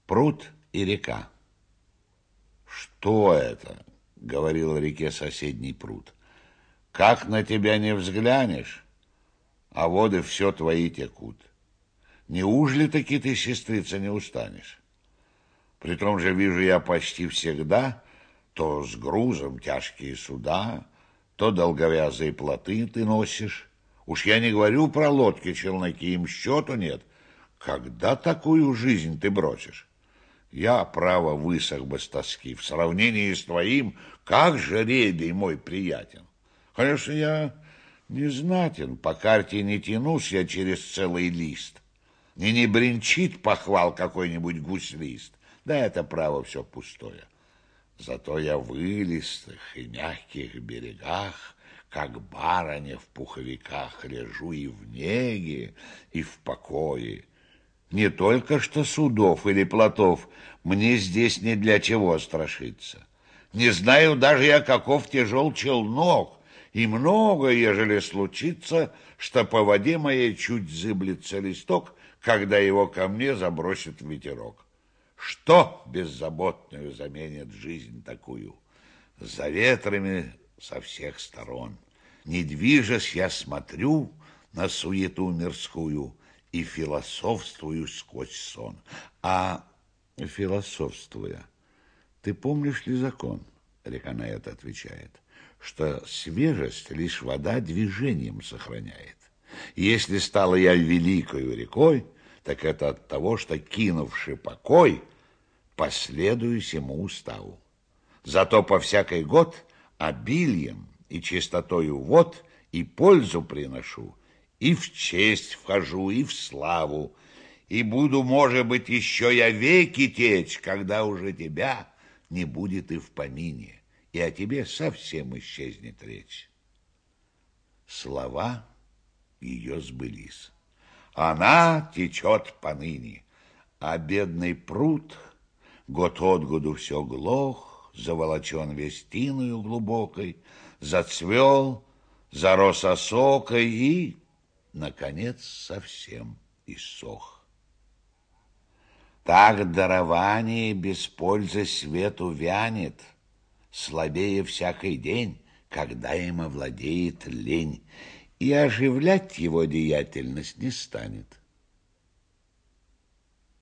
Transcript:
Пруд и река. «Что это?» — говорил реке соседний пруд. «Как на тебя не взглянешь, а воды все твои текут. Неужели таки ты, сестрица, не устанешь? Притом же вижу я почти всегда то с грузом тяжкие суда, то долговязые плоты ты носишь. Уж я не говорю про лодки, челноки, им счету нет. Когда такую жизнь ты бросишь? Я, право, высох бы с тоски. В сравнении с твоим, как жеребий мой приятен. Конечно, я не знатен, по карте не тянусь я через целый лист. И не бренчит похвал какой-нибудь гуслист. Да это, право, все пустое. Зато я в илистых и мягких берегах, как барыня в пуховиках, лежу и в неге, и в покое. Не только что судов или плотов мне здесь ни для чего страшиться. Не знаю даже я, каков тяжел челнок, и много, ежели случится, что по воде моей чуть зыблется листок, когда его ко мне забросит ветерок. Что беззаботную заменит жизнь такую? За ветрами со всех сторон. Не движась, я смотрю на суету мирскую и философствую сквозь сон. А философствуя, ты помнишь ли закон? Река на это отвечает, что свежесть лишь вода движением сохраняет. Если стала я великою рекой, так это от того, что, кинувши покой, последую сему уставу. Зато по всякий год обильем и чистотою вод и пользу приношу, и в честь вхожу, и в славу, и буду, может быть, еще я веки течь, когда уже тебя не будет и в помине, и о тебе совсем исчезнет речь. Слова ее сбылись. Она течет поныне, а бедный пруд год от году все глох, заволочен весь тиною глубокой, зацвел, зарос осокой и, наконец, совсем иссох. Так дарование без пользы свету вянет, слабее всякий день, когда им овладеет лень, и оживлять его деятельность не станет.